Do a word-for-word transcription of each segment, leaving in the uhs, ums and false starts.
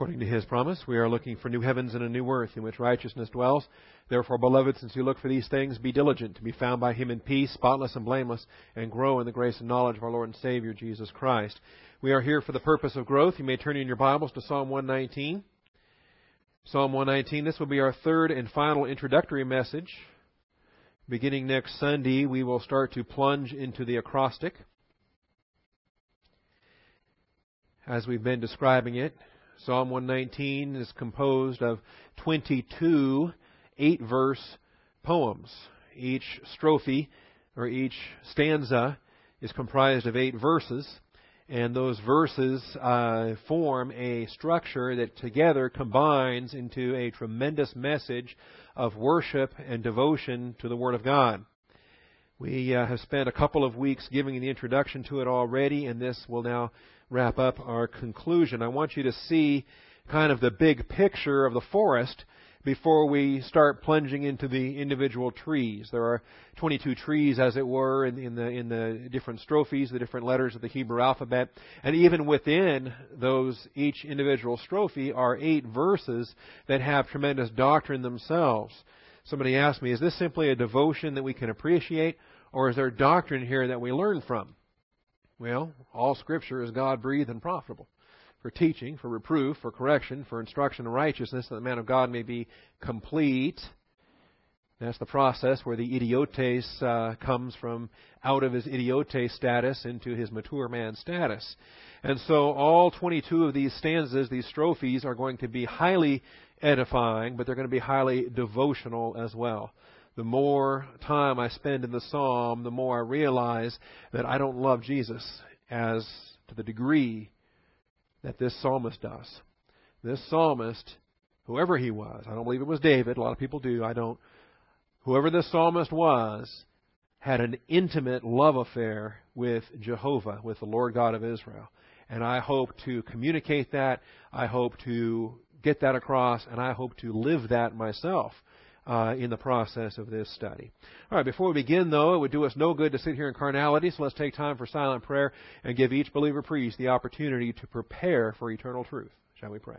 According to His promise, we are looking for new heavens and a new earth in which righteousness dwells. Therefore, beloved, since you look for these things, be diligent to be found by Him in peace, spotless and blameless, and grow in the grace and knowledge of our Lord and Savior, Jesus Christ. We are here for the purpose of growth. You may turn in your Bibles to Psalm one nineteen. Psalm one nineteen, this will be our third and final introductory message. Beginning next Sunday, we will start to plunge into the acrostic as we've been describing it. Psalm one nineteen is composed of twenty-two eight-verse poems. Each strophe, or each stanza, is comprised of eight verses, and those verses uh, form a structure that together combines into a tremendous message of worship and devotion to the Word of God. We uh, have spent a couple of weeks giving the introduction to it already, and this will now wrap up our conclusion. I want you to see kind of the big picture of the forest before we start plunging into the individual trees. There are twenty-two trees, as it were, in, in the in the different strophes, the different letters of the Hebrew alphabet. And even within those, each individual strophe are eight verses that have tremendous doctrine themselves. Somebody asked me, is this simply a devotion that we can appreciate, or is there doctrine here that we learn from? Well, all Scripture is God-breathed and profitable for teaching, for reproof, for correction, for instruction in righteousness, that the man of God may be complete. That's the process where the idiotes uh, comes from out of his idiote status into his mature man status. And so all twenty-two of these stanzas, these strophes, are going to be highly edifying, but they're going to be highly devotional as well. The more time I spend in the psalm, the more I realize that I don't love Jesus as to the degree that this psalmist does. This psalmist, whoever he was, I don't believe it was David, a lot of people do, I don't. Whoever this psalmist was, had an intimate love affair with Jehovah, with the Lord God of Israel. And I hope to communicate that, I hope to get that across, and I hope to live that myself. Uh, in the process of this study. All right, before we begin, though, it would do us no good to sit here in carnality, so let's take time for silent prayer and give each believer priest the opportunity to prepare for eternal truth. Shall we pray?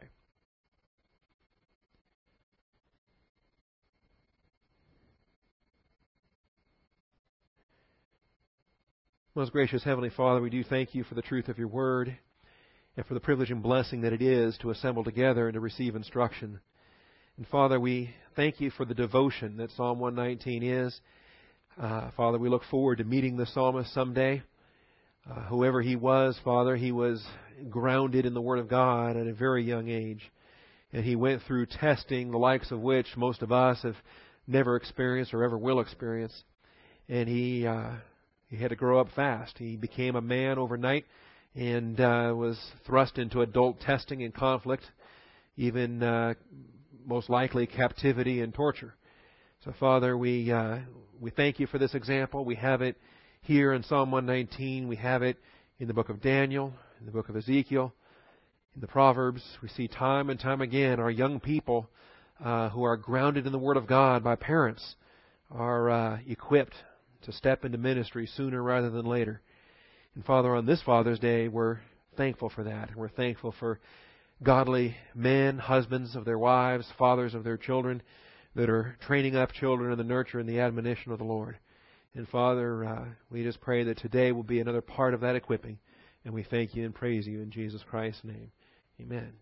Most gracious Heavenly Father, we do thank you for the truth of your word and for the privilege and blessing that it is to assemble together and to receive instruction. And Father, we thank you for the devotion that Psalm one nineteen is. Uh, Father, we look forward to meeting the psalmist someday. Uh, whoever he was, Father, he was grounded in the Word of God at a very young age. And he went through testing, the likes of which most of us have never experienced or ever will experience. And he uh, he had to grow up fast. He became a man overnight and uh, was thrust into adult testing and conflict, even uh, most likely captivity and torture. So, Father, we uh, we thank you for this example. We have it here in Psalm one nineteen. We have it in the book of Daniel, in the book of Ezekiel, in the Proverbs. We see time and time again our young people uh, who are grounded in the Word of God by parents are uh, equipped to step into ministry sooner rather than later. And, Father, on this Father's Day, we're thankful for that. And we're thankful for godly men, husbands of their wives, fathers of their children, that are training up children in the nurture and the admonition of the Lord. And Father, uh, we just pray that today will be another part of that equipping. And we thank you and praise you in Jesus Christ's name. Amen.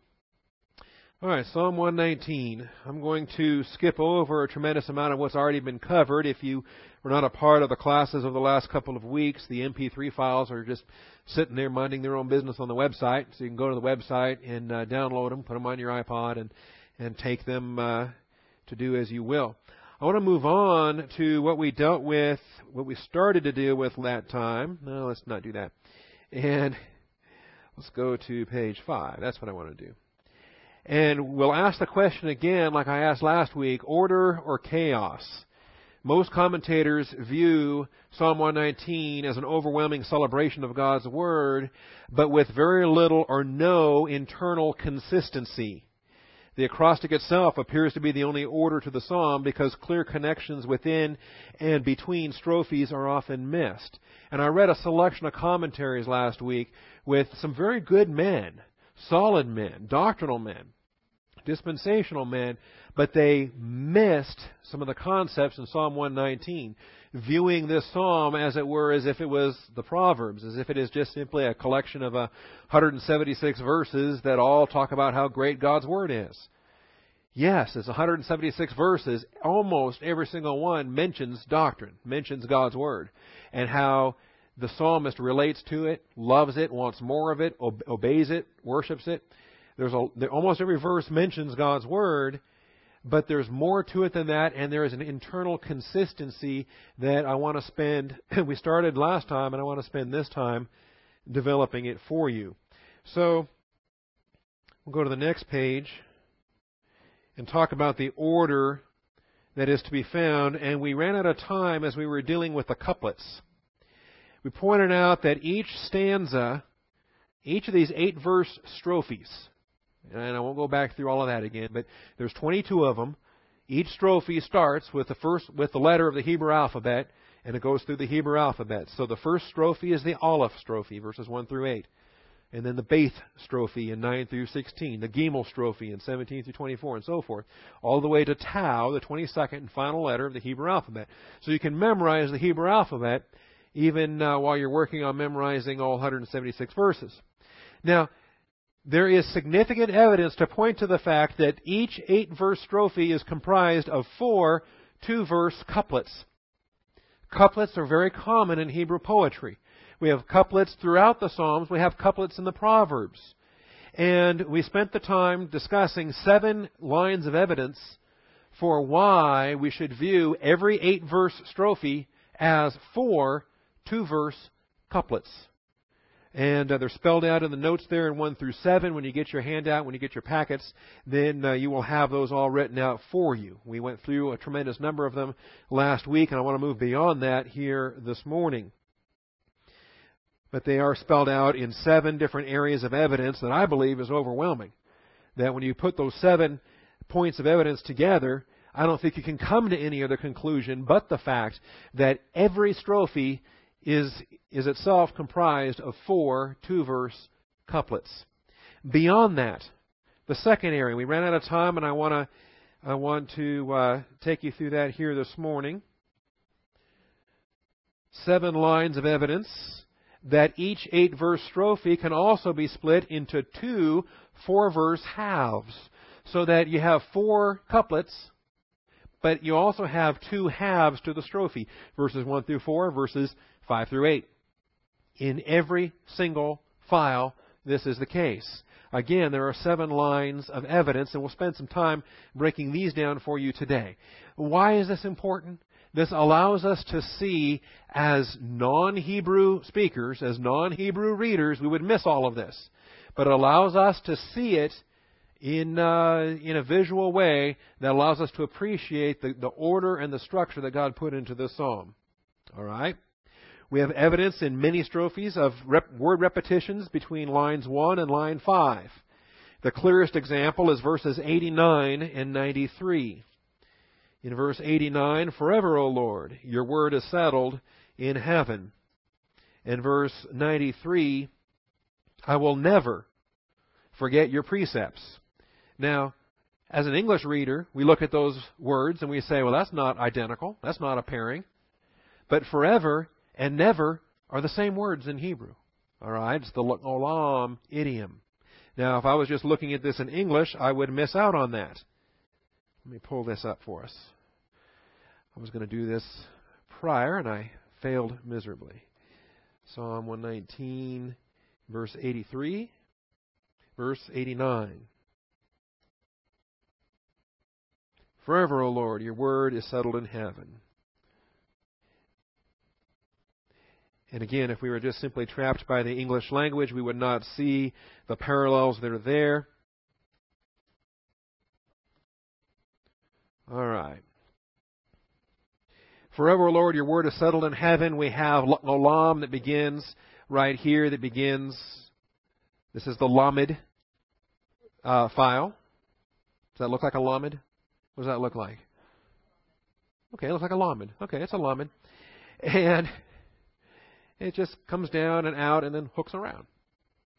All right, Psalm one nineteen. I'm going to skip over a tremendous amount of what's already been covered. If you were not a part of the classes of the last couple of weeks, the M P three files are just sitting there minding their own business on the website. So you can go to the website and uh, download them, put them on your iPod, and, and take them uh, to do as you will. I want to move on to what we dealt with, what we started to deal with that time. No, let's not do that. And let's go to page five. That's what I want to do. And we'll ask the question again, like I asked last week, order or chaos? Most commentators view Psalm one nineteen as an overwhelming celebration of God's Word, but with very little or no internal consistency. The acrostic itself appears to be the only order to the psalm because clear connections within and between strophes are often missed. And I read a selection of commentaries last week with some very good men, solid men, doctrinal men, dispensational men, but they missed some of the concepts in Psalm one nineteen, viewing this psalm, as it were, as if it was the Proverbs, as if it is just simply a collection of uh, one hundred seventy-six verses that all talk about how great God's Word is. Yes, it's one hundred seventy-six verses. Almost every single one mentions doctrine, mentions God's Word, and how the psalmist relates to it, loves it, wants more of it, ob- obeys it, worships it. There's a, there, almost every verse mentions God's Word, but there's more to it than that, and there is an internal consistency that I want to spend, we started last time, and I want to spend this time developing it for you. So, we'll go to the next page and talk about the order that is to be found, and we ran out of time as we were dealing with the couplets. We pointed out that each stanza, each of these eight verse strophes, and I won't go back through all of that again, but there's twenty-two of them. Each strophe starts with the first with the letter of the Hebrew alphabet, and it goes through the Hebrew alphabet. So the first strophe is the Aleph strophe, verses one through eight. And then the Beth strophe in nine through sixteen, the Gimel strophe in seventeen through twenty-four, and so forth, all the way to Tau, the twenty-second and final letter of the Hebrew alphabet. So you can memorize the Hebrew alphabet even uh, while you're working on memorizing all one hundred seventy-six verses. Now, there is significant evidence to point to the fact that each eight-verse strophe is comprised of four two-verse couplets. Couplets are very common in Hebrew poetry. We have couplets throughout the Psalms. We have couplets in the Proverbs. And we spent the time discussing seven lines of evidence for why we should view every eight-verse strophe as four two-verse couplets. And uh, they're spelled out in the notes there in one through seven. When you get your handout, when you get your packets, then uh, you will have those all written out for you. We went through a tremendous number of them last week, and I want to move beyond that here this morning. But they are spelled out in seven different areas of evidence that I believe is overwhelming. That when you put those seven points of evidence together, I don't think you can come to any other conclusion but the fact that every strophe is, is itself comprised of four two-verse couplets. Beyond that, the second area, we ran out of time, and I want to I want to uh, take you through that here this morning. Seven lines of evidence that each eight-verse strophe can also be split into two four-verse halves, so that you have four couplets, but you also have two halves to the strophe, verses one through four, verses five through eight. In every single file, this is the case. Again, there are seven lines of evidence, and we'll spend some time breaking these down for you today. Why is this important? This allows us to see, as non-Hebrew speakers, as non-Hebrew readers, we would miss all of this. But it allows us to see it in uh, in a visual way that allows us to appreciate the, the order and the structure that God put into this psalm. All right? We have evidence in many strophes of rep- word repetitions between lines one and line five. The clearest example is verses eighty-nine and ninety-three. In verse eighty-nine, "Forever, O Lord, your word is settled in heaven." In verse ninety-three, "I will never forget your precepts." Now, as an English reader, we look at those words and we say, well, that's not identical. That's not a pairing. But forever and never are the same words in Hebrew. All right? It's the olam idiom. Now, if I was just looking at this in English, I would miss out on that. Let me pull this up for us. I was going to do this prior, and I failed miserably. Psalm one nineteen, verse eighty-three, verse eighty-nine. "Forever, O Lord, your word is settled in heaven." And again, if we were just simply trapped by the English language, we would not see the parallels that are there. All right. "Forever, O Lord, your word is settled in heaven." We have olam that begins right here, that begins, this is the lamed uh, file. Does that look like a lamed? What does that look like? Okay, it looks like a lamed. Okay, it's a lamed. And it just comes down and out and then hooks around.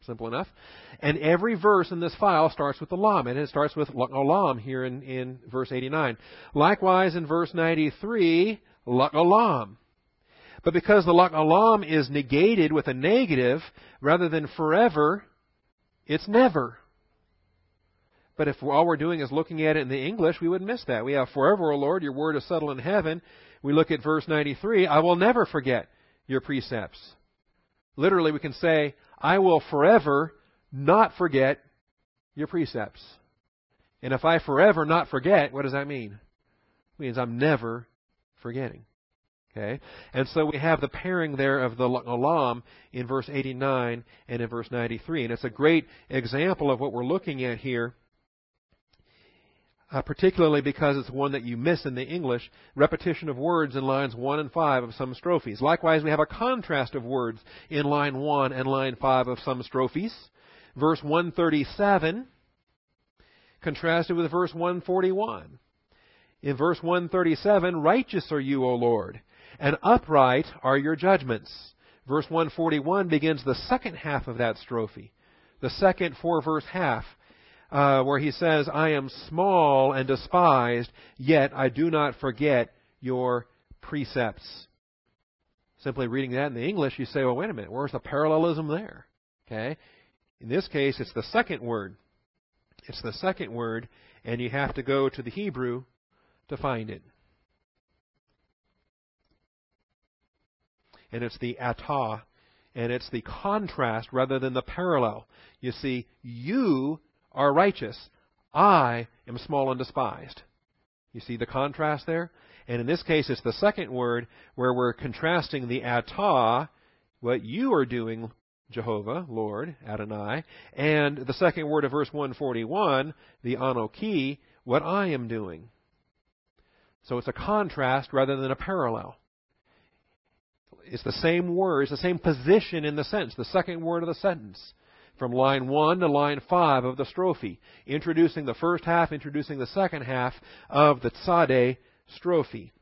Simple enough. And every verse in this file starts with the lam, and it starts with olam here in, in verse eighty-nine. Likewise, in verse ninety-three, olam. But because the olam is negated with a negative, rather than forever, it's never. But if all we're doing is looking at it in the English, we would miss that. We have forever, O Lord, your word is settled in heaven. We look at verse ninety-three, I will never forget your precepts. Literally, we can say, I will forever not forget your precepts. And if I forever not forget, what does that mean? It means I'm never forgetting. Okay? And so we have the pairing there of the olam in verse eighty-nine and in verse ninety-three. And it's a great example of what we're looking at here. Uh, particularly because it's one that you miss in the English, repetition of words in lines one and five of some strophes. Likewise, we have a contrast of words in line one and line five of some strophes. Verse one thirty-seven contrasted with verse one forty-one. In verse one thirty-seven, righteous are you, O Lord, and upright are your judgments. Verse one forty-one begins the second half of that strophe, the second four-verse half. Uh, where he says, I am small and despised, yet I do not forget your precepts. Simply reading that in the English, you say, well, wait a minute, where's the parallelism there? Okay. In this case, it's the second word. It's the second word, and you have to go to the Hebrew to find it. And it's the atah, and it's the contrast rather than the parallel. You see, you are righteous. I am small and despised. You see the contrast there? And in this case, it's the second word where we're contrasting the atah, what you are doing, Jehovah, Lord, Adonai, and the second word of verse one forty-one, the anoki, what I am doing. So it's a contrast rather than a parallel. It's the same word, it's the same position in the sentence, the second word of the sentence. From line one to line five of the strophe, introducing the first half, introducing the second half of the tzadeh strophe.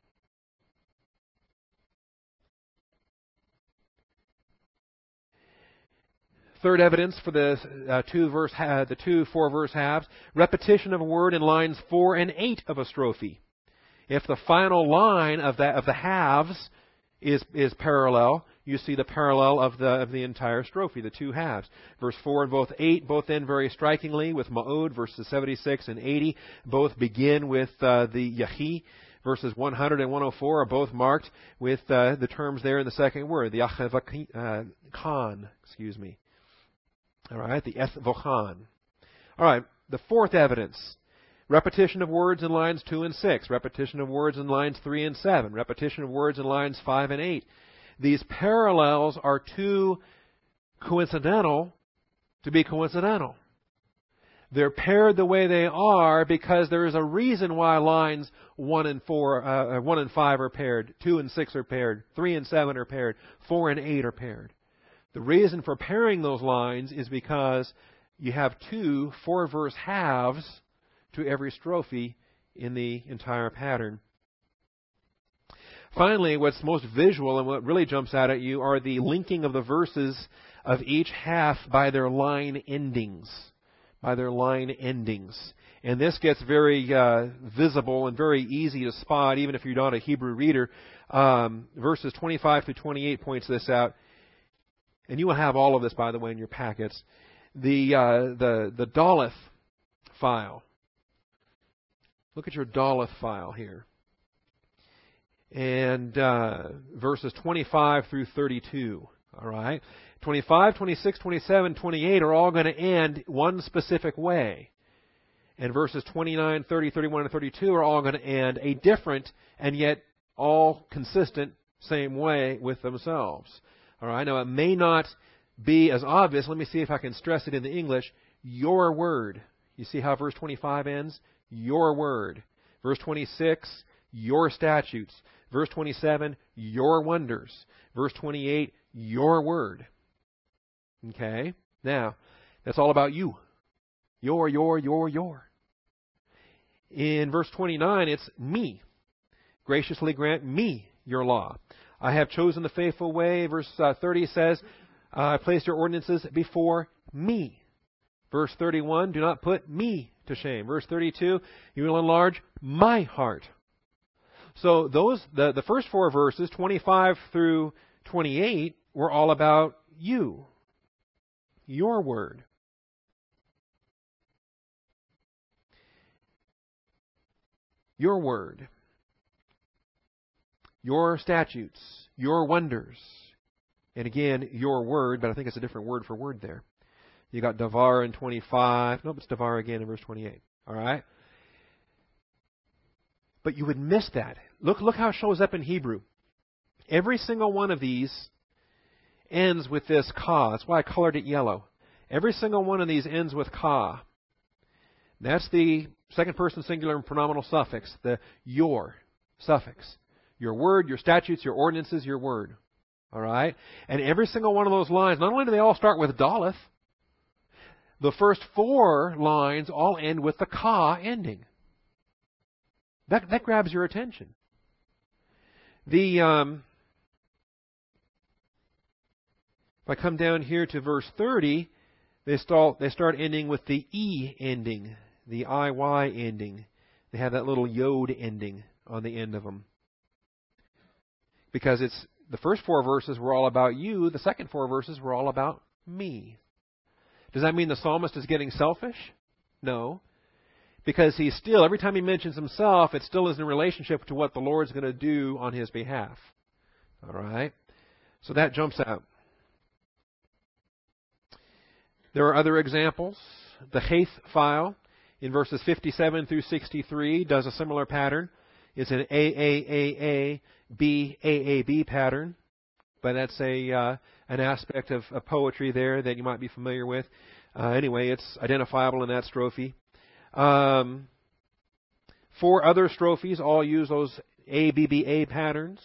Third evidence for the uh, two verse uh, the two four verse halves: repetition of a word in lines four and eight of a strophe. If the final line of that of the halves is is parallel, you see the parallel of the of the entire strophe, the two halves. Verse four and both eight both end very strikingly with ma'od. Verses seventy-six and eighty both begin with uh, the yahi. Verses one hundred and one oh four are both marked with uh, the terms there in the second word, the achevachan, excuse me. All right, the ethvochan. All right, the fourth evidence. Repetition of words in lines two and six. Repetition of words in lines three and seven. Repetition of words in lines five and eight. These parallels are too coincidental to be coincidental. They're paired the way they are because there is a reason why lines one and four, uh, one and five are paired, two and six are paired, three and seven are paired, four and eight are paired. The reason for pairing those lines is because you have two four-verse halves to every strophe in the entire pattern. Finally, what's most visual and what really jumps out at you are the linking of the verses of each half by their line endings. By their line endings. And this gets very uh, visible and very easy to spot, even if you're not a Hebrew reader. Um, verses twenty-five through twenty-eight points this out. And you will have all of this, by the way, in your packets. The uh, the the Daleth file. Look at your Daleth file here. And uh, verses twenty-five through thirty-two. All right? twenty-five, twenty-six, twenty-seven, twenty-eight are all going to end one specific way. And verses twenty-nine, thirty, thirty-one, and thirty-two are all going to end a different and yet all consistent same way with themselves. All right? Now, it may not be as obvious. Let me see if I can stress it in the English. Your word. You see how verse twenty-five ends? Your word. Verse twenty-six, your statutes. Verse twenty-seven, your wonders. Verse twenty-eight, your word. Okay? Now, that's all about you. Your, your, your, your. In verse twenty-nine, it's me. Graciously grant me your law. I have chosen the faithful way. Verse uh, thirty says, I placed your ordinances before me. Verse thirty-one, do not put me to shame. Verse thirty-two, you will enlarge my heart. So those the, the first four verses, twenty-five through twenty-eight, were all about you, your word. Your word, your statutes, your wonders. And again, your word, but I think it's a different word for word there. You got davar in twenty-five. Nope, it's davar again in verse twenty-eight. All right? But you would miss that. Look, look how it shows up in Hebrew. Every single one of these ends with this ka. That's why I colored it yellow. Every single one of these ends with ka. That's the second person singular and pronominal suffix, the your suffix. Your word, your statutes, your ordinances, your word. All right? And every single one of those lines, not only do they all start with daleth, the first four lines all end with the ka ending. That, that grabs your attention. The um, if I come down here to verse thirty, they start, they start ending with the E ending, the I Y ending. They have that little yod ending on the end of them. Because it's the first four verses were all about you, the second four verses were all about me. Does that mean the psalmist is getting selfish? No. Because he's still, every time he mentions himself, it still is in relationship to what the Lord's going to do on his behalf. All right? So that jumps out. There are other examples. The Haith file in verses fifty-seven through sixty-three does a similar pattern. It's an A A A A B A A B pattern. But that's a uh, an aspect of, of poetry there that you might be familiar with. Uh, anyway, it's identifiable in that strophe. Um, four other strophes all use those A B B A patterns.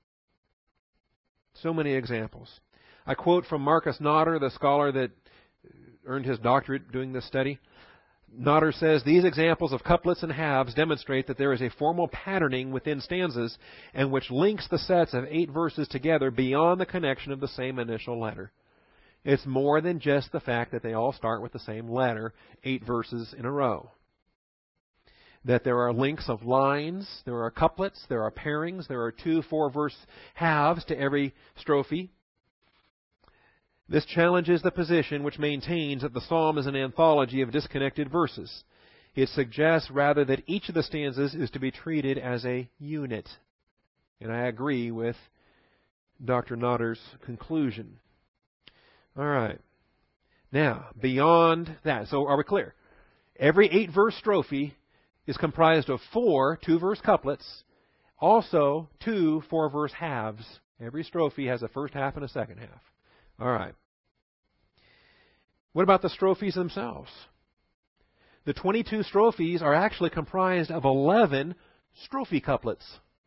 So many examples. I quote from Marcus Notter, the scholar that earned his doctorate doing this study. Notter says, these examples of couplets and halves demonstrate that there is a formal patterning within stanzas and which links the sets of eight verses together beyond the connection of the same initial letter. It's more than just the fact that they all start with the same letter, eight verses in a row. That there are links of lines, there are couplets, there are pairings, there are two four-verse halves to every strophe. This challenges the position which maintains that the psalm is an anthology of disconnected verses. It suggests rather that each of the stanzas is to be treated as a unit. And I agree with Doctor Notter's conclusion. All right. Now, beyond that, so are we clear? Every eight-verse strophe is comprised of four two-verse couplets, also two four-verse halves. Every strophe has a first half and a second half. All right. What about the strophes themselves? The twenty-two strophes are actually comprised of eleven strophe couplets.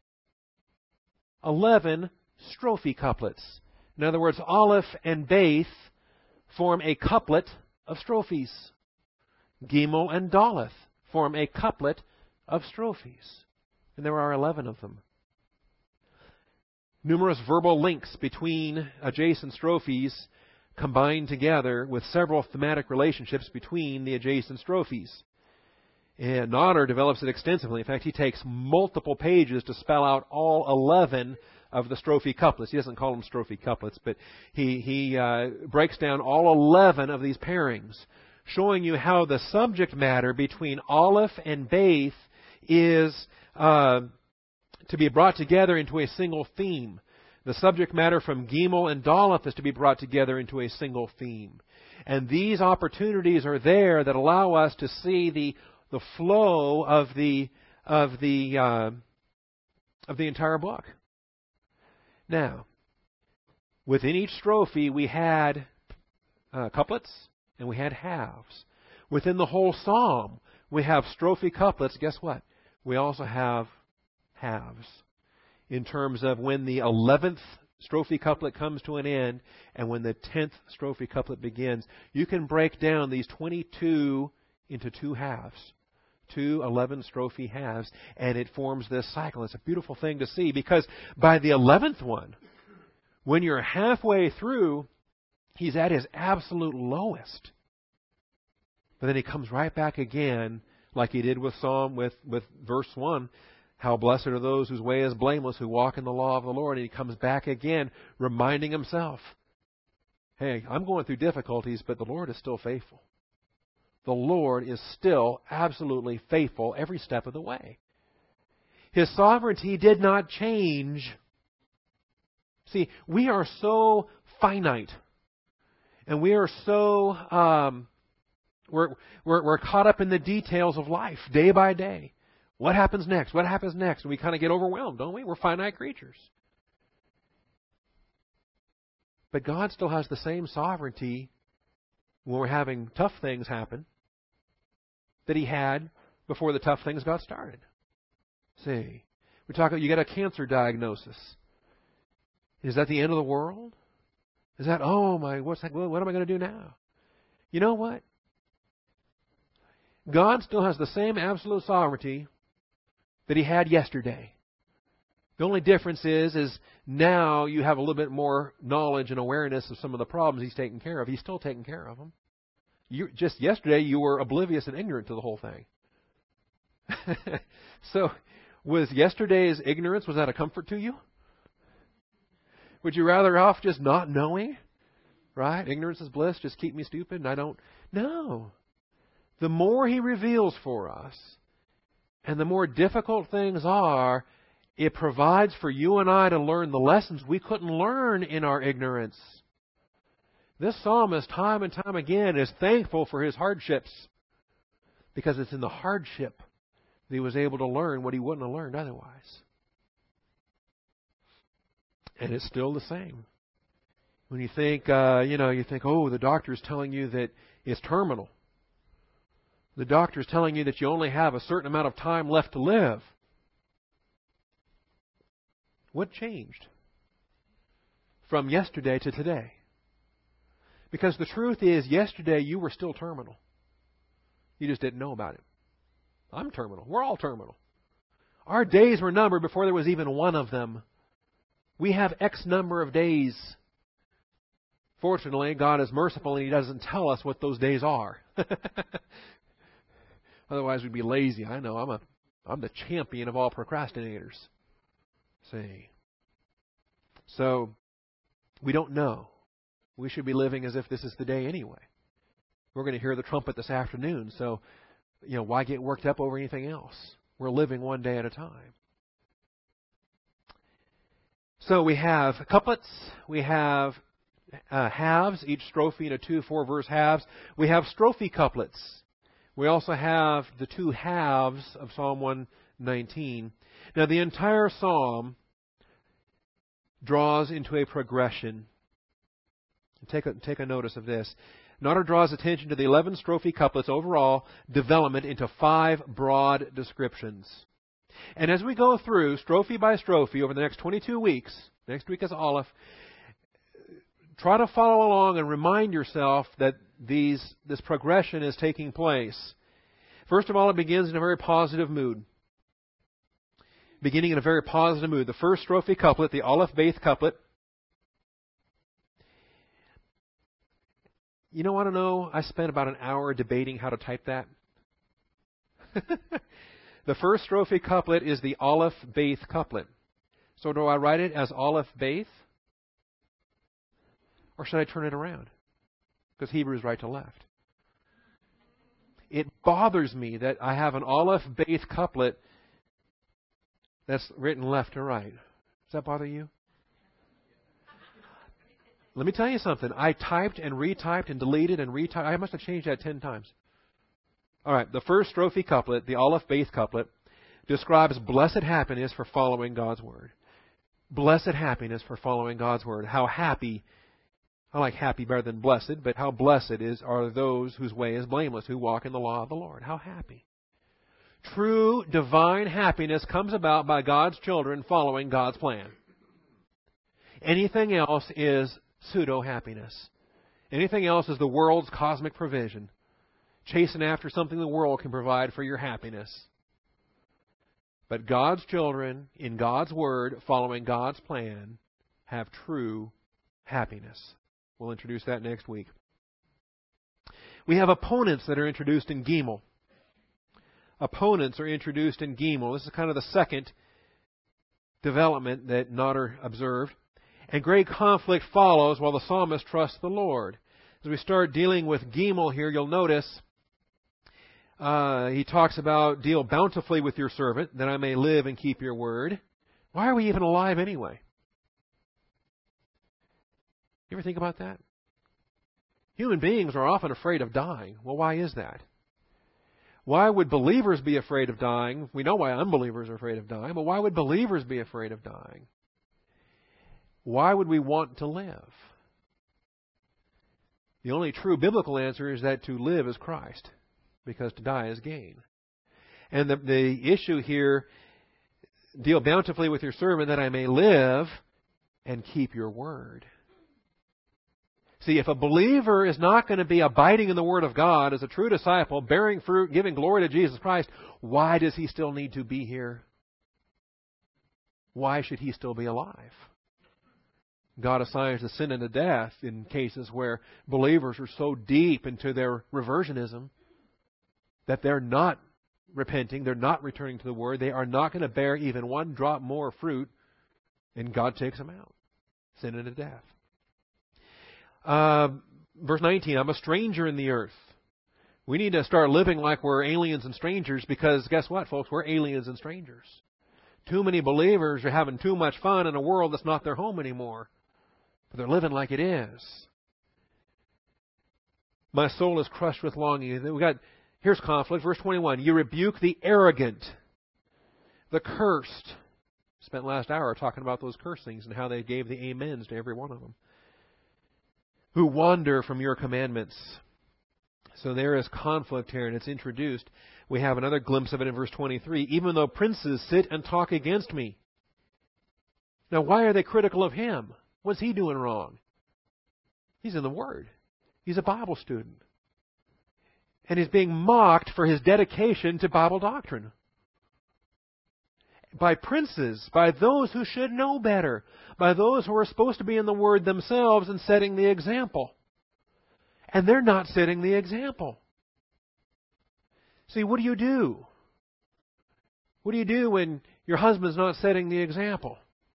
eleven strophe couplets. In other words, Aleph and Beith form a couplet of strophes. Gimel and Daleth form a couplet of strophes. And there are eleven of them. Numerous verbal links between adjacent strophes combined together with several thematic relationships between the adjacent strophes. And Notter develops it extensively. In fact, he takes multiple pages to spell out all eleven of the strophe couplets. He doesn't call them strophe couplets, but he, he uh, breaks down all eleven of these pairings, showing you how the subject matter between Aleph and Beith is uh, to be brought together into a single theme. The subject matter from Gimel and Daleth is to be brought together into a single theme. And these opportunities are there that allow us to see the the flow of the of the uh, of the entire book. Now, within each strophe we had uh, couplets and we had halves. Within the whole psalm we have strophe couplets. Guess what? We also have halves. In terms of when the eleventh strophe couplet comes to an end and when the tenth strophe couplet begins, you can break down these twenty-two into two halves. Two eleven strophe halves, and it forms this cycle. It's a beautiful thing to see because by the eleventh one, when you're halfway through He's at his absolute lowest. But then he comes right back again, like he did with Psalm, with, with verse one. How blessed are those whose way is blameless, who walk in the law of the Lord. And he comes back again, reminding himself, hey, I'm going through difficulties, but the Lord is still faithful. The Lord is still absolutely faithful every step of the way. His sovereignty did not change. See, we are so finite. And we are so, um, we're, we're, we're caught up in the details of life, day by day. What happens next? What happens next? And we kind of get overwhelmed, don't we? We're finite creatures. But God still has the same sovereignty when we're having tough things happen that He had before the tough things got started. See, we talk about, you got a cancer diagnosis. Is that the end of the world? Is that, oh my, what's that, what am I going to do now? You know what? God still has the same absolute sovereignty that He had yesterday. The only difference is, is now you have a little bit more knowledge and awareness of some of the problems He's taking care of. He's still taking care of them. You, just yesterday, you were oblivious and ignorant to the whole thing. So, was yesterday's ignorance, was that a comfort to you? Would you rather off just not knowing? Right? Ignorance is bliss, just keep me stupid and I don't... No. The more He reveals for us, and the more difficult things are, it provides for you and I to learn the lessons we couldn't learn in our ignorance. This psalmist, time and time again, is thankful for his hardships, because it's in the hardship that he was able to learn what he wouldn't have learned otherwise. And it's still the same. When you think, uh, you know, you think, oh, the doctor's telling you that it's terminal. The doctor's telling you that you only have a certain amount of time left to live. What changed from yesterday to today? Because the truth is, yesterday you were still terminal. You just didn't know about it. I'm terminal. We're all terminal. Our days were numbered before there was even one of them. We have X number of days. Fortunately, God is merciful and He doesn't tell us what those days are. Otherwise, we'd be lazy. I know. I'm a, I'm the champion of all procrastinators. See. So, we don't know. We should be living as if this is the day anyway. We're going to hear the trumpet this afternoon, so, you know, why get worked up over anything else? We're living one day at a time. So we have couplets, we have uh, halves, each strophe in a two, four verse halves. We have strophe couplets. We also have the two halves of Psalm one nineteen. Now the entire psalm draws into a progression. Take a, take a notice of this. Nodder draws attention to the eleven strophe couplets' overall development into five broad descriptions. And as we go through strophe by strophe over the next twenty-two weeks, next week is Aleph, try to follow along and remind yourself that these this progression is taking place. First of all, it begins in a very positive mood. Beginning in a very positive mood. The first strophe couplet, the Aleph Beith couplet. You know, I don't know, I spent about an hour debating how to type that. The first strophe couplet is the Aleph Beith couplet. So do I write it as Aleph Beith? Or should I turn it around? Because Hebrew is right to left. It bothers me that I have an Aleph Beith couplet that's written left to right. Does that bother you? Let me tell you something. I typed and retyped and deleted and retyped. I must have changed that ten times. All right, the first strophe couplet, the Aleph Beith couplet, describes blessed happiness for following God's Word. Blessed happiness for following God's Word. How happy, I like happy better than blessed, but how blessed is are those whose way is blameless, who walk in the law of the Lord. How happy. True divine happiness comes about by God's children following God's plan. Anything else is pseudo-happiness. Anything else is the world's cosmic provision. Chasing after something the world can provide for your happiness. But God's children, in God's Word, following God's plan, have true happiness. We'll introduce that next week. We have opponents that are introduced in Gimel. Opponents are introduced in Gimel. This is kind of the second development that Notter observed. And great conflict follows while the psalmist trusts the Lord. As we start dealing with Gimel here, you'll notice uh, he talks about, deal bountifully with your servant, that I may live and keep your word. Why are we even alive anyway? You ever think about that? Human beings are often afraid of dying. Well, why is that? Why would believers be afraid of dying? We know why unbelievers are afraid of dying, but why would believers be afraid of dying? Why would we want to live? The only true biblical answer is that to live is Christ, because to die is gain. And the, the issue here, deal bountifully with your servant that I may live and keep your word. See, if a believer is not going to be abiding in the Word of God as a true disciple, bearing fruit, giving glory to Jesus Christ, why does he still need to be here? Why should he still be alive? God assigns the sin unto death in cases where believers are so deep into their reversionism that they're not repenting, they're not returning to the Word, they are not going to bear even one drop more fruit, and God takes them out. Sin unto death. Uh, verse nineteen, I'm a stranger in the earth. We need to start living like we're aliens and strangers because guess what, folks? We're aliens and strangers. Too many believers are having too much fun in a world that's not their home anymore. But they're living like it is. My soul is crushed with longing. We got, here's conflict. Verse twenty-one, you rebuke the arrogant, the cursed. Spent last hour talking about those cursings and how they gave the amens to every one of them. Who wander from your commandments. So there is conflict here, and it's introduced. We have another glimpse of it in verse twenty-three. Even though princes sit and talk against me. Now, why are they critical of him? What's he doing wrong? He's in the Word. He's a Bible student. And he's being mocked for his dedication to Bible doctrine. By princes, by those who should know better, by those who are supposed to be in the Word themselves and setting the example. And they're not setting the example. See, what do you do? What do you do when your husband's not setting the example?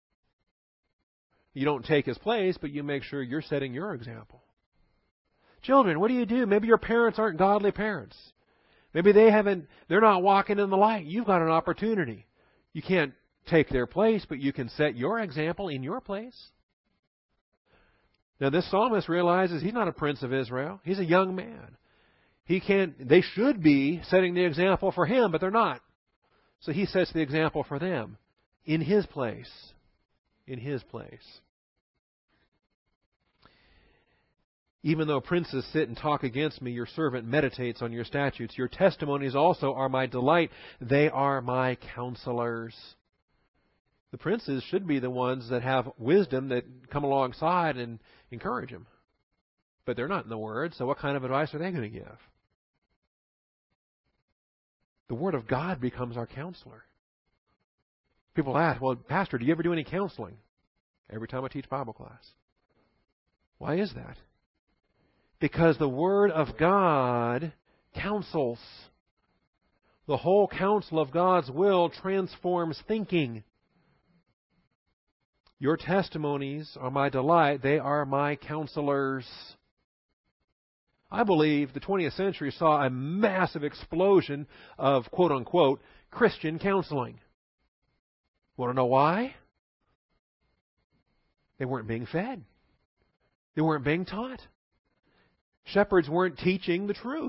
You don't take his place, but you make sure you're setting your example. Children, what do you do? Maybe your parents aren't godly parents. Maybe they haven't, they're not walking in the light. You've got an opportunity. You can't take their place, but you can set your example in your place. Now, this psalmist realizes he's not a prince of Israel. He's a young man. He can't. They should be setting the example for him, but they're not. So he sets the example for them in his place. In his place. Even though princes sit and talk against me, your servant meditates on your statutes. Your testimonies also are my delight. They are my counselors. The princes should be the ones that have wisdom that come alongside and encourage him. But they're not in the Word, so what kind of advice are they going to give? The Word of God becomes our counselor. People ask, well, Pastor, do you ever do any counseling? Every time I teach Bible class. Why is that? Because the Word of God counsels. The whole counsel of God's will transforms thinking. Your testimonies are my delight. They are my counselors. I believe the twentieth century saw a massive explosion of quote-unquote Christian counseling. Want to know why? They weren't being fed. They weren't being taught. Shepherds weren't teaching the truth.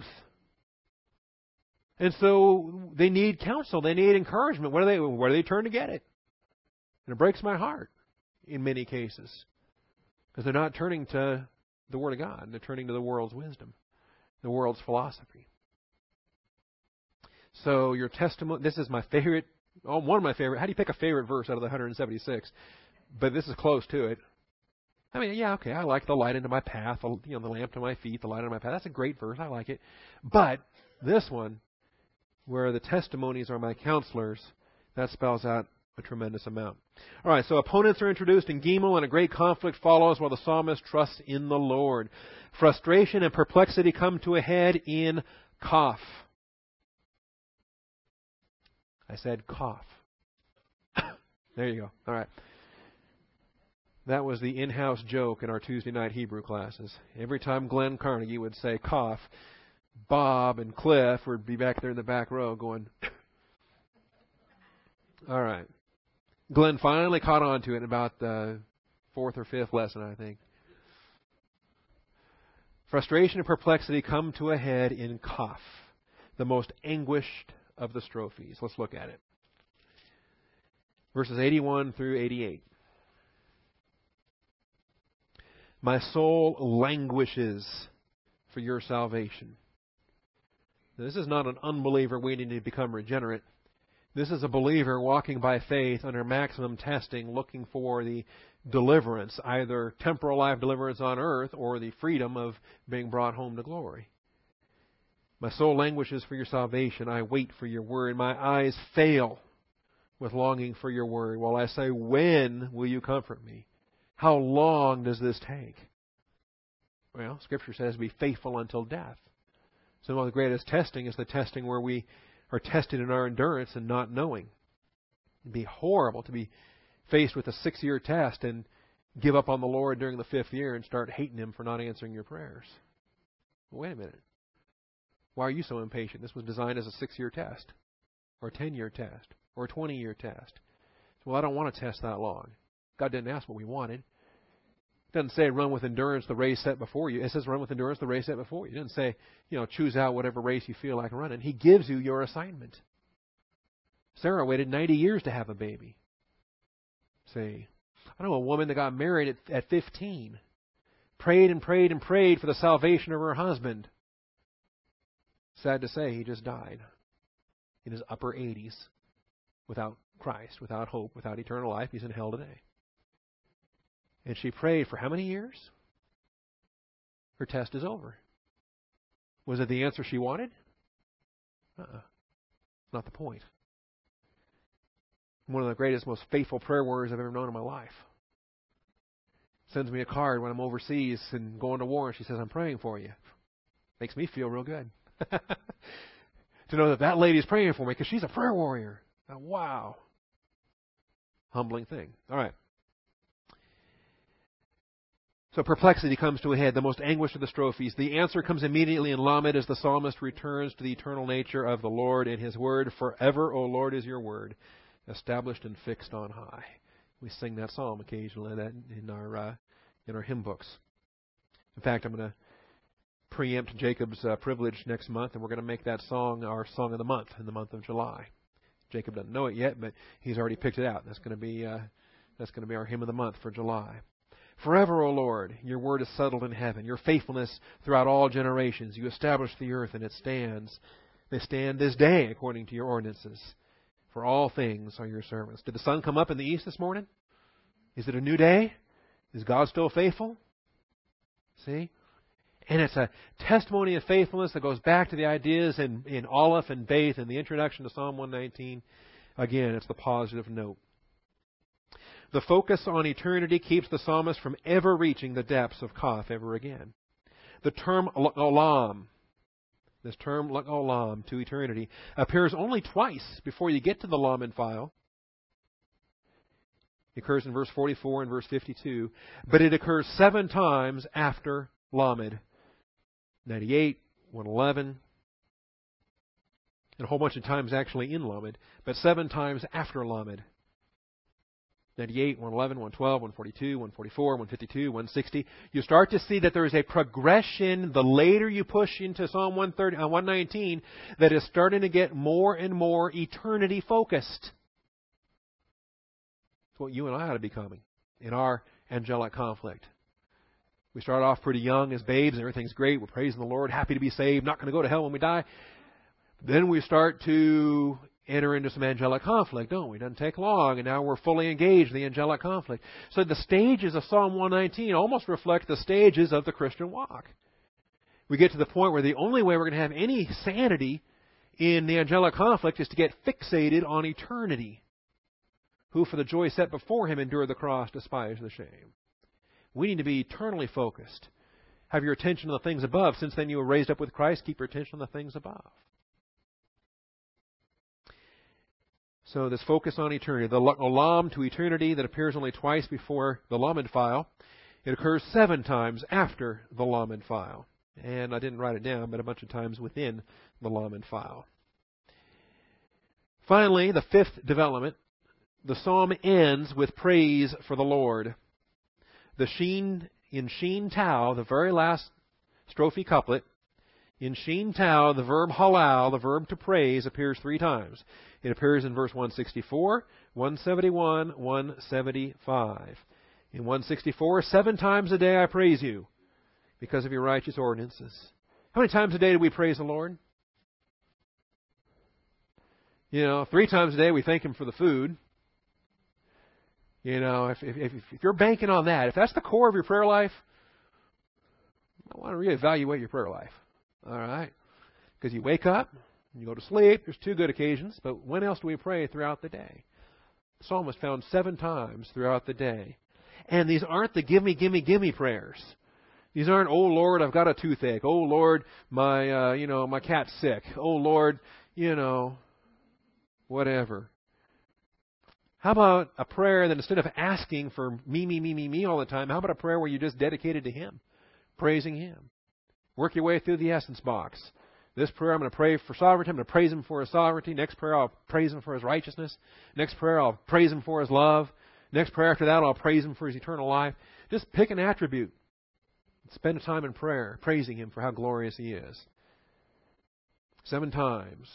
And so they need counsel. They need encouragement. Where do they, where do they turn to get it? And it breaks my heart in many cases. Because they're not turning to the Word of God. They're turning to the world's wisdom, the world's philosophy. So your testimony, this is my favorite, oh, one of my favorite. How do you pick a favorite verse out of the one hundred seventy-six? But this is close to it. I mean, yeah, okay, I like the light into my path, you know, the lamp to my feet, the light into my path. That's a great verse. I like it. But this one, where the testimonies are my counselors, that spells out A tremendous amount. All right, so opponents are introduced in Gimel, and a great conflict follows while the psalmist trusts in the Lord. Frustration and perplexity come to a head in Kaf. I said cough. There you go. All right. That was the in-house joke in our Tuesday night Hebrew classes. Every time Glenn Carnegie would say cough, Bob and Cliff would be back there in the back row going, all right. Glenn finally caught on to it in about the fourth or fifth lesson, I think. Frustration and perplexity come to a head in Kaf, the most anguished of the strophes. Let's look at it. Verses eighty-one through eighty-eight. My soul languishes for your salvation. Now, this is not an unbeliever waiting to become regenerate. This is a believer walking by faith under maximum testing, looking for the deliverance, either temporal life deliverance on earth or the freedom of being brought home to glory. My soul languishes for your salvation. I wait for your word. My eyes fail with longing for your word, while I say, when will you comfort me? How long does this take? Well, Scripture says, be faithful until death. So one of the greatest testing is the testing where we are tested in our endurance and not knowing. It'd be horrible to be faced with a six-year test and give up on the Lord during the fifth year and start hating Him for not answering your prayers. Well, wait a minute. Why are you so impatient? This was designed as a six-year test, or a ten-year test, or a twenty-year test. Well, I don't want to test that long. God didn't ask what we wanted. It doesn't say run with endurance the race set before you. It says run with endurance the race set before you. It doesn't say, you know, choose out whatever race you feel like running. He gives you your assignment. Sarah waited ninety years to have a baby. See, I know a woman that got married at, at fifteen. Prayed and prayed and prayed for the salvation of her husband. Sad to say, he just died in his upper eighties without Christ, without hope, without eternal life. He's in hell today. And she prayed for how many years? Her test is over. Was it the answer she wanted? Uh-uh. Not the point. One of the greatest, most faithful prayer warriors I've ever known in my life. Sends me a card when I'm overseas and going to war, and she says, I'm praying for you. Makes me feel real good. To know that that lady's praying for me because she's a prayer warrior. Now, wow. Humbling thing. All right. So perplexity comes to a head, the most anguish of the strophes. The answer comes immediately in Lamed as the psalmist returns to the eternal nature of the Lord and His word. Forever, O Lord, is your word, established and fixed on high. We sing that psalm occasionally that in our uh, in our hymn books. In fact, I'm going to preempt Jacob's uh, privilege next month, and we're going to make that song our song of the month in the month of July. Jacob doesn't know it yet, but he's already picked it out. That's going to be uh, that's going to be our hymn of the month for July. Forever, O Lord, your word is settled in heaven. Your faithfulness throughout all generations. You established the earth, and it stands. They stand this day according to your ordinances. For all things are your servants. Did the sun come up in the east this morning? Is it a new day? Is God still faithful? See? And it's a testimony of faithfulness that goes back to the ideas in, in Aleph and Beth in the introduction to Psalm one nineteen. Again, it's the positive note. The focus on eternity keeps the psalmist from ever reaching the depths of Kaf ever again. The term olam, this term olam, to eternity, appears only twice before you get to the Lamed file. It occurs in verse forty-four and verse fifty-two, but it occurs seven times after Lamed. ninety-eight, one eleven, and a whole bunch of times actually in Lamed, but seven times after Lamed. ninety-eight, one eleven, one twelve, one forty-two, one forty-four, one fifty-two, one sixty. You start to see that there is a progression the later you push into Psalm one thirty, uh, one nineteen that is starting to get more and more eternity focused. It's what you and I ought to be becoming in our angelic conflict. We start off pretty young as babes and everything's great. We're praising the Lord, happy to be saved, not going to go to hell when we die. Then we start to enter into some angelic conflict, don't we? It doesn't take long, and now we're fully engaged in the angelic conflict. So the stages of Psalm one nineteen almost reflect the stages of the Christian walk. We get to the point where the only way we're going to have any sanity in the angelic conflict is to get fixated on eternity. who for the joy set before him endured the cross, despised the shame. We need to be eternally focused. Have your attention on the things above. Since then you were raised up with Christ, keep your attention on the things above. So this focus on eternity. The olam to eternity that appears only twice before the lamed file. It occurs seven times after the lamed file. And I didn't write it down, but a bunch of times within the lamed file. Finally, the fifth development. The psalm ends with praise for the Lord. The sheen, in Sheen Tau, the very last strophe couplet, in Sheen Tau, the verb halal, the verb to praise, appears three times. It appears in verse one sixty-four, one seventy-one, one seventy-five. In one sixty-four, seven times a day I praise you because of your righteous ordinances. How many times a day do we praise the Lord? You know, three times a day we thank Him for the food. You know, if, if, if you're banking on that, if that's the core of your prayer life, I want to reevaluate your prayer life. All right? Because you wake up, you go to sleep. There's two good occasions, but when else do we pray throughout the day? The psalmist found seven times throughout the day. And these aren't the gimme, gimme, gimme prayers. These aren't, oh Lord, I've got a toothache. Oh Lord, my, uh, you know, my cat's sick. Oh Lord, you know, whatever. How about a prayer that instead of asking for me, me, me, me, me all the time, how about a prayer where you just dedicate it to Him, praising Him? Work your way through the essence box. This prayer, I'm going to pray for sovereignty. I'm going to praise Him for His sovereignty. Next prayer, I'll praise Him for His righteousness. Next prayer, I'll praise Him for His love. Next prayer after that, I'll praise Him for His eternal life. Just pick an attribute. Spend time in prayer, praising Him for how glorious He is. Seven times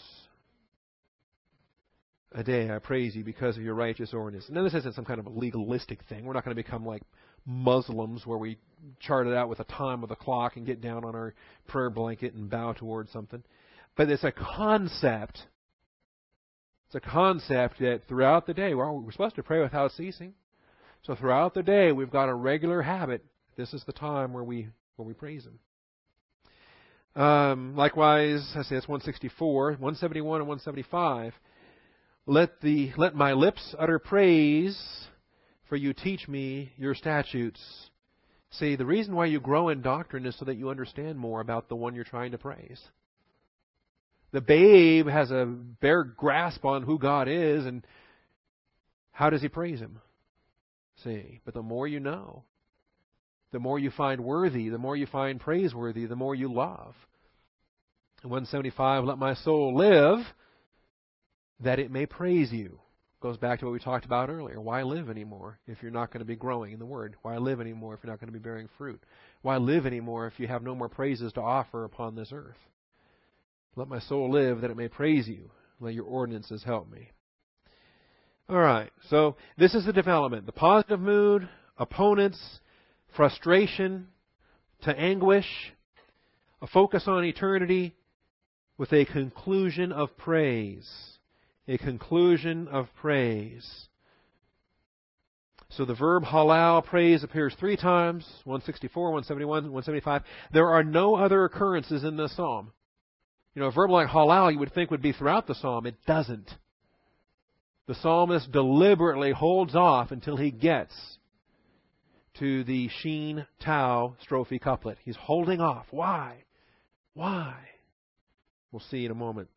a day I praise you because of your righteous ordinance. Now, this isn't some kind of a legalistic thing. We're not going to become like Muslims where we chart it out with a time with a clock and get down on our prayer blanket and bow towards something. But it's a concept. It's a concept that throughout the day, well, we're supposed to pray without ceasing. So throughout the day, we've got a regular habit. This is the time where we where we praise Him. Um, likewise, I say it's one sixty-four, one seventy-one, and one seventy-five. Let the let my lips utter praise, for you teach me your statutes. See, the reason why you grow in doctrine is so that you understand more about the one you're trying to praise. The babe has a bare grasp on who God is, and how does he praise Him? See, but the more you know, the more you find worthy, the more you find praiseworthy, the more you love. In one seventy-five, let my soul live, that it may praise you. Goes back to what we talked about earlier. Why live anymore if you're not going to be growing in the Word? Why live anymore if you're not going to be bearing fruit? Why live anymore if you have no more praises to offer upon this earth? Let my soul live that it may praise you. Let your ordinances help me. All right, so this is the development. The positive mood, opponents, frustration to anguish, a focus on eternity with a conclusion of praise. A conclusion of praise. So the verb halal, praise, appears three times, one sixty-four, one seventy-one, one seventy-five. There are no other occurrences in this psalm. You know, a verb like halal you would think would be throughout the psalm. It doesn't. The psalmist deliberately holds off until he gets to the Sheen Tau strophe couplet. He's holding off. Why? Why? We'll see in a moment.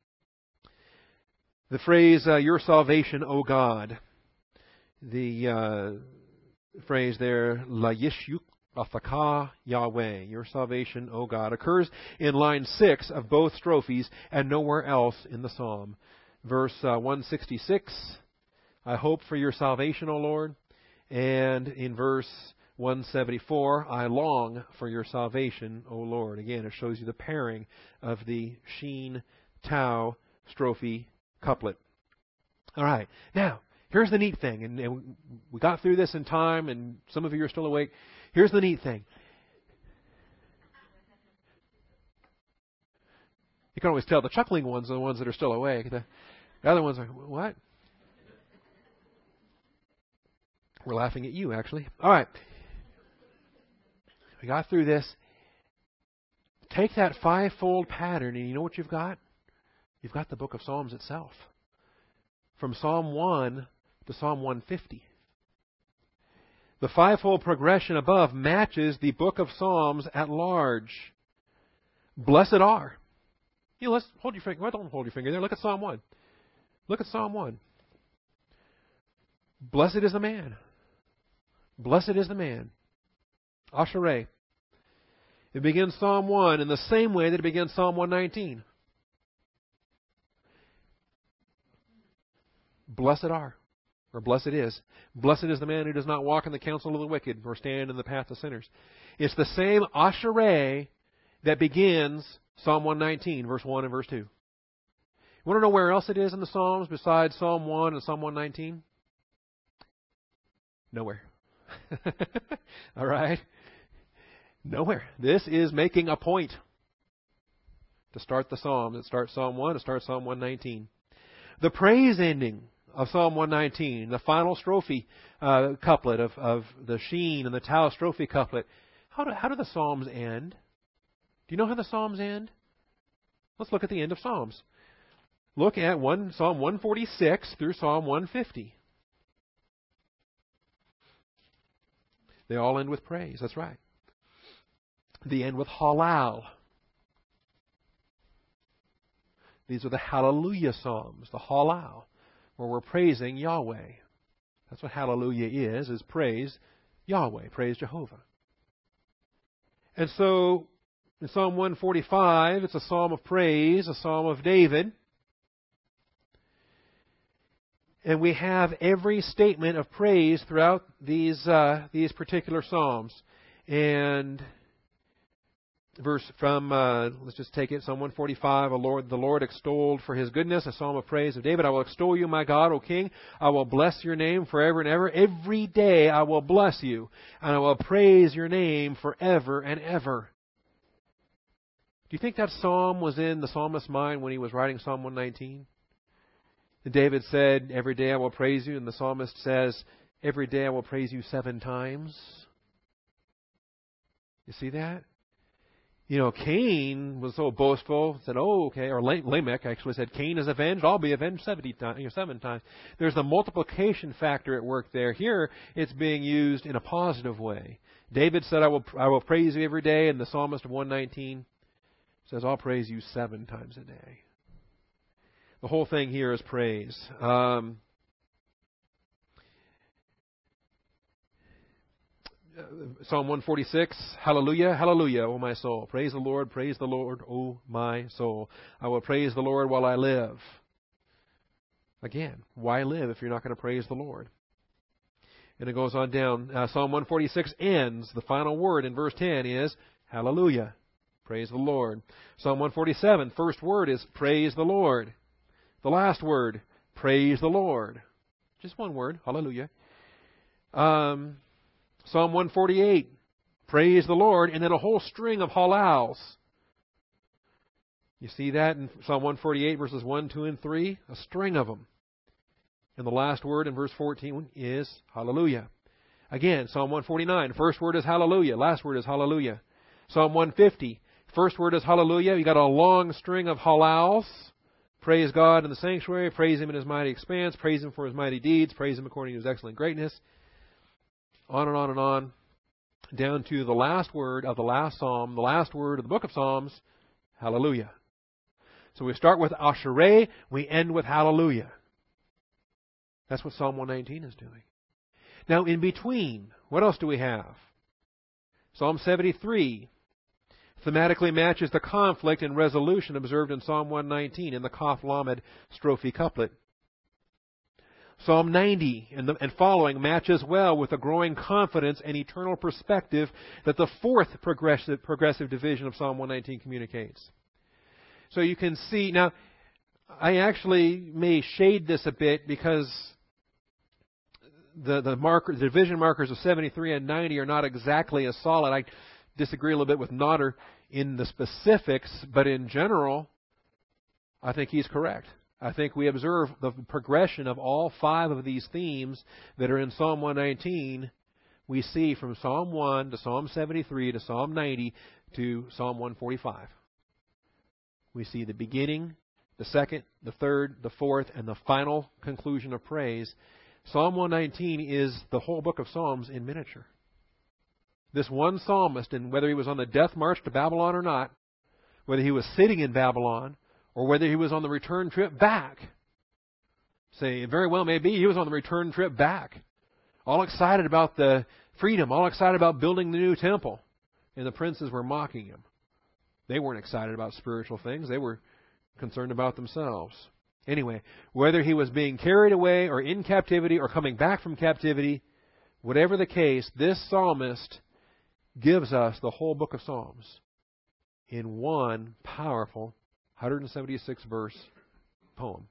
The phrase, uh, your salvation, O God. The uh, phrase there, La Yishuk Athaka Yahweh, your salvation, O God, occurs in line six of both strophes and nowhere else in the psalm. Verse uh, one sixty-six, I hope for your salvation, O Lord. And in verse one seventy-four, I long for your salvation, O Lord. Again, it shows you the pairing of the Sheen Tau strophe couplet. All right. Now, here's the neat thing. And, and we got through this in time, and some of you are still awake. Here's the neat thing. You can always tell the chuckling ones are the ones that are still awake. The, the other ones are, what? We're laughing at you, actually. All right. We got through this. Take that five-fold pattern, and you know what you've got? You've got the book of Psalms itself. From Psalm one to Psalm one fifty. The fivefold progression above matches the book of Psalms at large. Blessed are. You know, let's hold your finger. Well, don't hold your finger there. Look at Psalm one. Look at Psalm one. Blessed is the man. Blessed is the man. Ashereh. It begins Psalm one in the same way that it begins Psalm one nineteen. Blessed are, or blessed is. Blessed is the man who does not walk in the counsel of the wicked, nor stand in the path of sinners. It's the same Ashereh that begins Psalm one nineteen, verse one and verse two. You want to know where else it is in the Psalms besides Psalm one and Psalm one nineteen? Nowhere. All right? Nowhere. This is making a point to start the Psalm. It starts Psalm one, it starts Psalm one nineteen. The praise ending of Psalm one nineteen, the final strophe uh, couplet of, of the Sheen and the Tau strophe couplet. How do, how do the Psalms end? Do you know how the Psalms end? Let's look at the end of Psalms. Look at one, Psalm one forty-six through Psalm one fifty. They all end with praise. That's right. They end with halal. These are the hallelujah psalms, the halal, where we're praising Yahweh. That's what hallelujah is, is praise Yahweh, praise Jehovah. And so, in Psalm one forty-five, it's a psalm of praise, a psalm of David. And we have every statement of praise throughout these uh, these particular psalms. And verse from, uh, let's just take it, Psalm one forty-five, O Lord, the Lord extolled for His goodness, a psalm of praise of David. I will extol you, my God, O King. I will bless your name forever and ever. Every day I will bless you, and I will praise your name forever and ever. Do you think that psalm was in the psalmist's mind when he was writing Psalm one nineteen? And David said, every day I will praise you, and the psalmist says, every day I will praise you seven times. You see that? You know, Cain was so boastful, said, oh, okay, or Lamech actually said, Cain is avenged, I'll be avenged seventy times, you know, seven times. There's the multiplication factor at work there. Here, it's being used in a positive way. David said, I will I will praise you every day, and the psalmist of one nineteen says, I'll praise you seven times a day. The whole thing here is praise. Um, Psalm one forty-six, hallelujah, hallelujah, O my soul. Praise the Lord, praise the Lord, O my soul. I will praise the Lord while I live. Again, why live if you're not going to praise the Lord? And it goes on down. Uh, Psalm one forty-six ends. The final word in verse ten is hallelujah. Praise the Lord. Psalm one forty-seven, first word is praise the Lord. The last word, praise the Lord. Just one word, hallelujah. Um, Psalm one forty-eight, praise the Lord, and then a whole string of halals. You see that in Psalm one forty-eight, verses one, two, and three? A string of them. And the last word in verse fourteen is hallelujah. Again, Psalm one forty-nine, first word is hallelujah, last word is hallelujah. Psalm one fifty, first word is hallelujah. You got a long string of halals. Praise God in the sanctuary, praise Him in His mighty expanse, praise Him for His mighty deeds, praise Him according to His excellent greatness. On and on and on, down to the last word of the last psalm, the last word of the book of Psalms, hallelujah. So we start with Ashereh, we end with hallelujah. That's what Psalm one nineteen is doing. Now in between, what else do we have? Psalm seventy-three thematically matches the conflict and resolution observed in Psalm one nineteen in the Kaf Lamed strophe couplet. Psalm ninety and, the, and following matches well with the growing confidence and eternal perspective that the fourth progressive, progressive division of Psalm one nineteen communicates. So you can see, now, I actually may shade this a bit because the, the, marker, the division markers of seventy-three and ninety are not exactly as solid. I disagree a little bit with Nodder in the specifics, but in general, I think he's correct. I think we observe the progression of all five of these themes that are in Psalm one nineteen. We see from Psalm one to Psalm seventy-three to Psalm ninety to Psalm one forty-five. We see the beginning, the second, the third, the fourth, and the final conclusion of praise. Psalm one nineteen is the whole book of Psalms in miniature. This one psalmist, and whether he was on the death march to Babylon or not, whether he was sitting in Babylon, or whether he was on the return trip back, say, it very well may be he was on the return trip back, all excited about the freedom, all excited about building the new temple, and the princes were mocking him. They weren't excited about spiritual things. They were concerned about themselves. Anyway, whether he was being carried away or in captivity or coming back from captivity, whatever the case, this psalmist gives us the whole book of Psalms in one powerful one hundred seventy-six verse poem.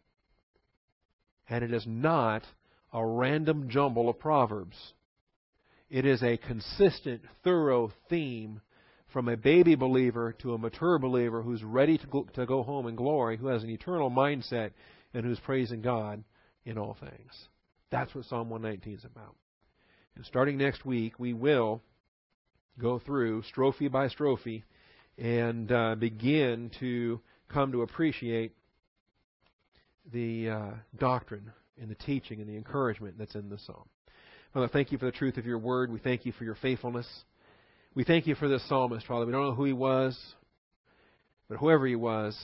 And it is not a random jumble of proverbs. It is a consistent, thorough theme from a baby believer to a mature believer who's ready to go, to go home in glory, who has an eternal mindset, and who's praising God in all things. That's what Psalm one nineteen is about. And starting next week, we will go through strophe by strophe and uh, begin to come to appreciate the uh, doctrine and the teaching and the encouragement that's in this psalm. Father, thank you for the truth of your word. We thank you for your faithfulness. We thank you for this psalmist, Father. We don't know who he was, but whoever he was,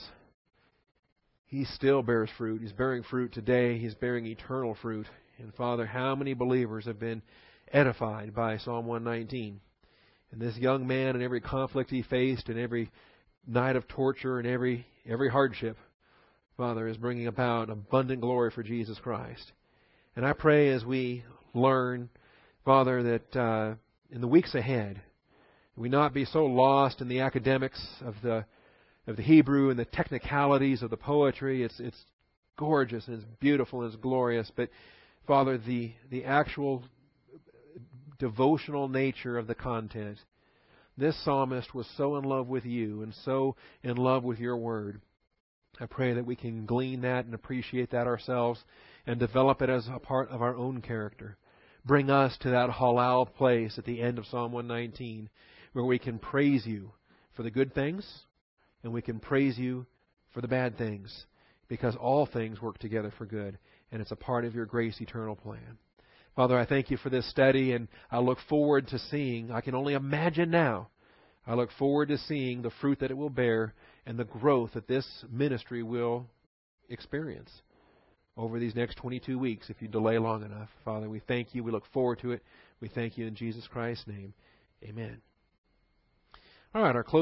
he still bears fruit. He's bearing fruit today. He's bearing eternal fruit. And Father, how many believers have been edified by Psalm one nineteen? And this young man and every conflict he faced and every night of torture and every every hardship, Father, is bringing about abundant glory for Jesus Christ. And I pray as we learn, Father, that uh, in the weeks ahead, we not be so lost in the academics of the of the Hebrew and the technicalities of the poetry. It's it's gorgeous and it's beautiful and it's glorious. But Father, the the actual devotional nature of the content. This psalmist was so in love with you and so in love with your word. I pray that we can glean that and appreciate that ourselves and develop it as a part of our own character. Bring us to that halal place at the end of Psalm one nineteen where we can praise you for the good things and we can praise you for the bad things, because all things work together for good and it's a part of your grace eternal plan. Father, I thank you for this study, and I look forward to seeing, I can only imagine now, I look forward to seeing the fruit that it will bear and the growth that this ministry will experience over these next twenty-two weeks if you delay long enough. Father, we thank you. We look forward to it. We thank you in Jesus Christ's name. Amen. All right, our close